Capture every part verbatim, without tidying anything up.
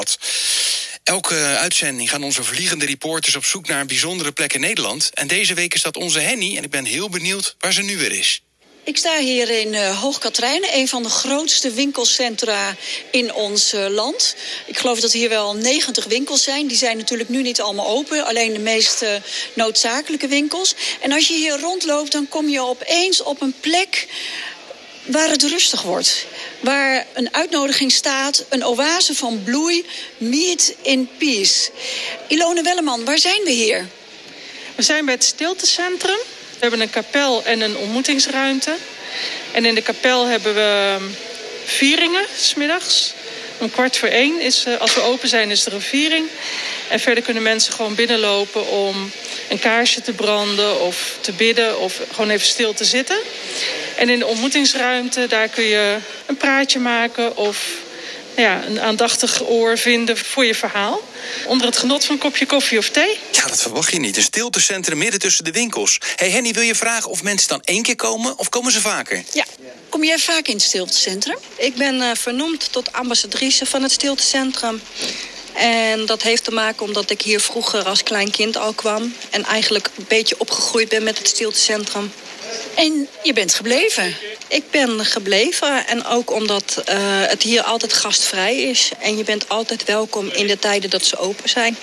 Elke uitzending gaan onze vliegende reporters op zoek naar een bijzondere plek in Nederland. En deze week is dat onze Henny en ik ben heel benieuwd waar ze nu weer is. Ik sta hier in uh, Hoog Catharijne, een van de grootste winkelcentra in ons uh, land. Ik geloof dat hier wel negentig winkels zijn. Die zijn natuurlijk nu niet allemaal open, alleen de meest uh, noodzakelijke winkels. En als je hier rondloopt, dan kom je opeens op een plek waar het rustig wordt. Waar een uitnodiging staat, een oase van bloei, meet in peace. Ilone Welleman, waar zijn we hier? We zijn bij het Stiltecentrum. We hebben een kapel en een ontmoetingsruimte. En in de kapel hebben we vieringen, 's middags. Om kwart voor één, is, als we open zijn, is er een viering. En verder kunnen mensen gewoon binnenlopen om een kaarsje te branden of te bidden of gewoon even stil te zitten. En in de ontmoetingsruimte, daar kun je een praatje maken of ja, een aandachtig oor vinden voor je verhaal. Onder het genot van een kopje koffie of thee. Ja, dat verwacht je niet. Een stiltecentrum midden tussen de winkels. Hey Henny, wil je vragen of mensen dan één keer komen of komen ze vaker? Ja. Kom jij vaak in het stiltecentrum? Ik ben uh, vernoemd tot ambassadrice van het stiltecentrum. En dat heeft te maken omdat ik hier vroeger als klein kind al kwam. En eigenlijk een beetje opgegroeid ben met het stiltecentrum. En je bent gebleven? Ik ben gebleven en ook omdat uh, het hier altijd gastvrij is. En je bent altijd welkom in de tijden dat ze open zijn.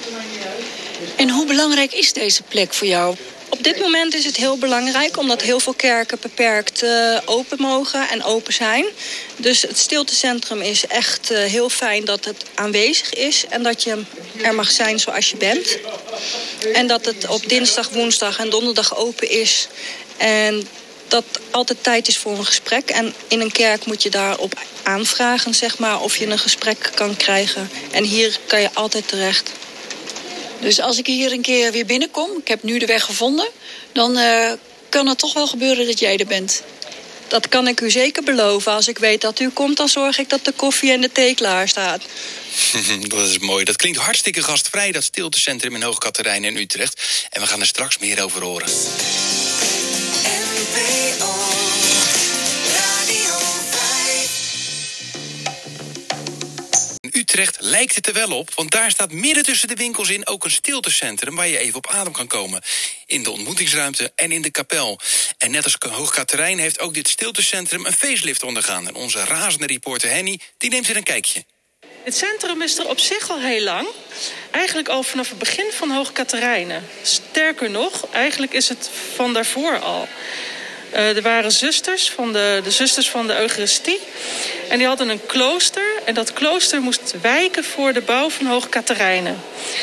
En hoe belangrijk is deze plek voor jou? Op dit moment is het heel belangrijk omdat heel veel kerken beperkt uh, open mogen en open zijn. Dus het stiltecentrum is echt uh, heel fijn dat het aanwezig is en dat je er mag zijn zoals je bent. En dat het op dinsdag, woensdag en donderdag open is. En dat altijd tijd is voor een gesprek. En in een kerk moet je daarop aanvragen, zeg maar, of je een gesprek kan krijgen. En hier kan je altijd terecht. Dus als ik hier een keer weer binnenkom, ik heb nu de weg gevonden, dan uh, kan het toch wel gebeuren dat jij er bent. Dat kan ik u zeker beloven. Als ik weet dat u komt, dan zorg ik dat de koffie en de thee klaar staat. Dat is mooi. Dat klinkt hartstikke gastvrij, dat stiltecentrum in Hoog Catharijne in Utrecht. En we gaan er straks meer over horen. In Utrecht lijkt het er wel op, want daar staat midden tussen de winkels in ook een stiltecentrum waar je even op adem kan komen. In de ontmoetingsruimte en in de kapel. En net als Hoog Catharijne heeft ook dit stiltecentrum een facelift ondergaan. En onze razende reporter Henny, die neemt er een kijkje. Het centrum is er op zich al heel lang. Eigenlijk al vanaf het begin van Hoog Catharijne. Sterker nog, eigenlijk is het van daarvoor al. Uh, er waren zusters van de, de zusters van de Eucharistie. En die hadden een klooster. En dat klooster moest wijken voor de bouw van Hoog Catharijne.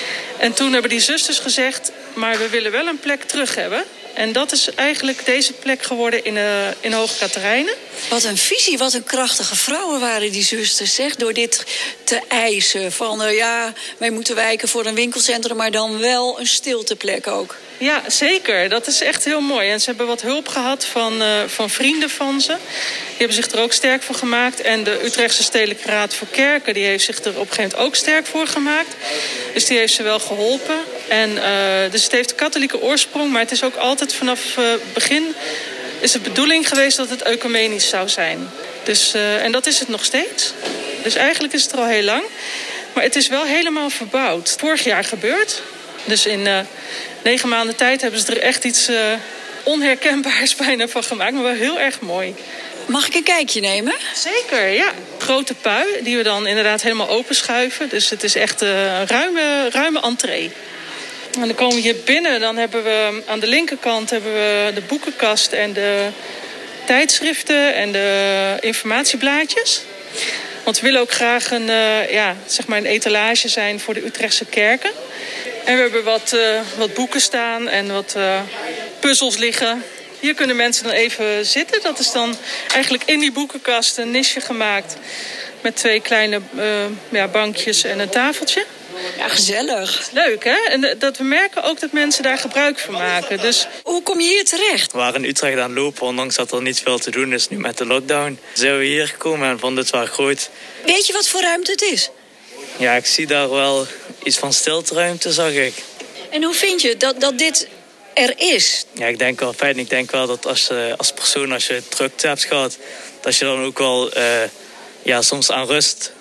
En toen hebben die zusters gezegd, maar we willen wel een plek terug hebben. En dat is eigenlijk deze plek geworden in, uh, in Hoog Catharijne. Wat een visie, wat een krachtige vrouwen waren die zusters, zeg. Door dit te eisen van, uh, ja, wij moeten wijken voor een winkelcentrum, maar dan wel een stilteplek ook. Ja, zeker. Dat is echt heel mooi. En ze hebben wat hulp gehad van, uh, van vrienden van ze. Die hebben zich er ook sterk voor gemaakt. En de Utrechtse Stedelijke Raad voor Kerken, die heeft zich er op een gegeven moment ook sterk voor gemaakt. Dus die heeft ze wel geholpen. En, uh, dus het heeft een katholieke oorsprong, maar het is ook altijd vanaf het uh, begin is de bedoeling geweest dat het ecumenisch zou zijn. Dus, uh, en dat is het nog steeds. Dus eigenlijk is het er al heel lang. Maar het is wel helemaal verbouwd. Vorig jaar gebeurd. Dus in uh, negen maanden tijd hebben ze er echt iets uh, onherkenbaars bijna van gemaakt. Maar wel heel erg mooi. Mag ik een kijkje nemen? Zeker, ja. Grote pui die we dan inderdaad helemaal openschuiven. Dus het is echt een ruime, ruime entree. En dan komen we hier binnen. Dan hebben we aan de linkerkant hebben we de boekenkast en de tijdschriften en de informatieblaadjes. Want we willen ook graag een, uh, ja, zeg maar een etalage zijn voor de Utrechtse kerken. En we hebben wat, uh, wat boeken staan en wat uh, puzzels liggen. Hier kunnen mensen dan even zitten. Dat is dan eigenlijk in die boekenkast een nisje gemaakt met twee kleine uh, ja, bankjes en een tafeltje. Ja, gezellig. Leuk, hè? En dat we merken ook dat mensen daar gebruik van maken. Dus hoe kom je hier terecht? We waren in Utrecht aan het lopen, ondanks dat er niet veel te doen is nu met de lockdown. Zijn we hier gekomen en vonden het wel groot. Weet je wat voor ruimte het is? Ja, ik zie daar wel iets van stilteruimte, zag ik. En hoe vind je dat, dat dit er is? Ja, ik denk wel fijn. Ik denk wel dat als, uh, als persoon, als je drukte hebt gehad, dat je dan ook wel uh, ja, soms aan rust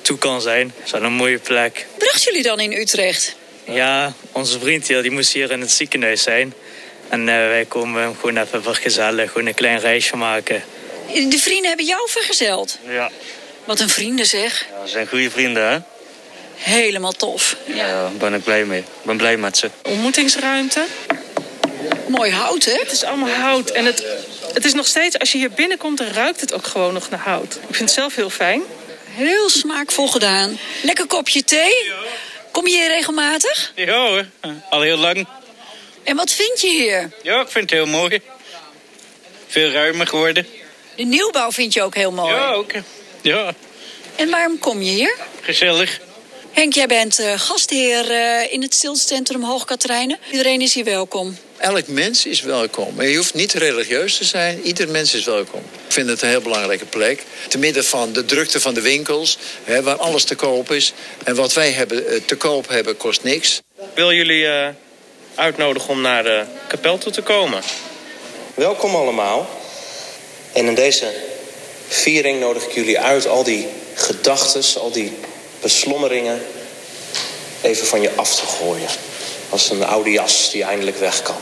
toe kan zijn. Dat is wel een mooie plek. Brachten jullie dan in Utrecht? Ja, onze vriend hier, die moest hier in het ziekenhuis zijn. En uh, wij komen hem gewoon even vergezellen, gewoon een klein reisje maken. De vrienden hebben jou vergezeld? Ja. Wat een vrienden zeg. Ja, dat zijn goede vrienden, hè? Helemaal tof. Ja. Ja, daar ben ik blij mee. Ik ben blij met ze. Ontmoetingsruimte. Mooi hout, hè? Het is allemaal hout. En het, het is nog steeds, als je hier binnenkomt, dan ruikt het ook gewoon nog naar hout. Ik vind het zelf heel fijn. Heel smaakvol gedaan. Lekker kopje thee. Kom je hier regelmatig? Ja hoor, al heel lang. En wat vind je hier? Ja, ik vind het heel mooi. Veel ruimer geworden. De nieuwbouw vind je ook heel mooi. Ja, ook. Ja, En waarom kom je hier? gezellig. Henk, jij bent uh, gastheer uh, in het stiltecentrum Hoog Catharijnen. Iedereen is hier welkom. Elk mens is welkom. Maar je hoeft niet religieus te zijn. Ieder mens is welkom. Ik vind het een heel belangrijke plek. Te midden van de drukte van de winkels, hè, waar alles te koop is. En wat wij hebben, uh, te koop hebben kost niks. Ik wil jullie uh, uitnodigen om naar de kapel toe te komen. Welkom allemaal. En in deze viering nodig ik jullie uit al die gedachtes, al die beslommeringen even van je af te gooien. Als een oude jas die eindelijk weg kan.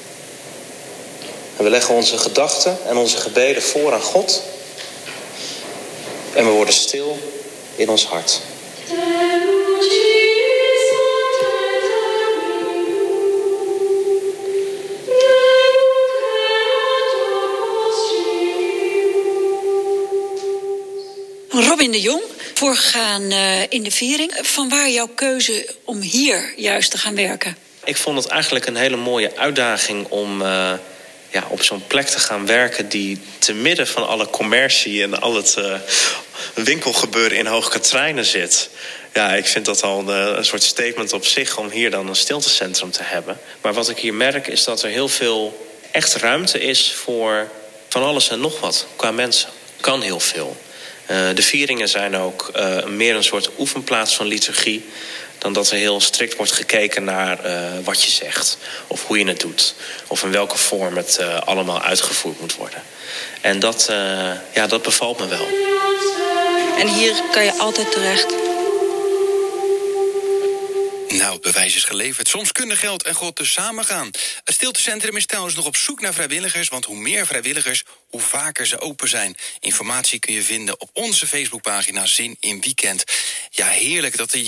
En we leggen onze gedachten en onze gebeden voor aan God. En we worden stil in ons hart. Robin de Jong, voorgegaan uh, in de viering. Vanwaar jouw keuze om hier juist te gaan werken? Ik vond het eigenlijk een hele mooie uitdaging om uh, ja, op zo'n plek te gaan werken die te midden van alle commercie en al het uh, winkelgebeuren in Hoog Catharijnen zit. Ja, ik vind dat al een, een soort statement op zich om hier dan een stiltecentrum te hebben. Maar wat ik hier merk is dat er heel veel echt ruimte is voor van alles en nog wat qua mensen. Kan heel veel. Uh, de vieringen zijn ook uh, meer een soort oefenplaats van liturgie dan dat er heel strikt wordt gekeken naar uh, wat je zegt. Of hoe je het doet. Of in welke vorm het uh, allemaal uitgevoerd moet worden. En dat, uh, ja, dat bevalt me wel. En hier kan je altijd terecht. Nou, het bewijs is geleverd. Soms kunnen geld en God dus samen gaan. Het stiltecentrum is trouwens nog op zoek naar vrijwilligers, want hoe meer vrijwilligers, hoe vaker ze open zijn. Informatie kun je vinden op onze Facebookpagina Zin in Weekend. Ja, heerlijk dat er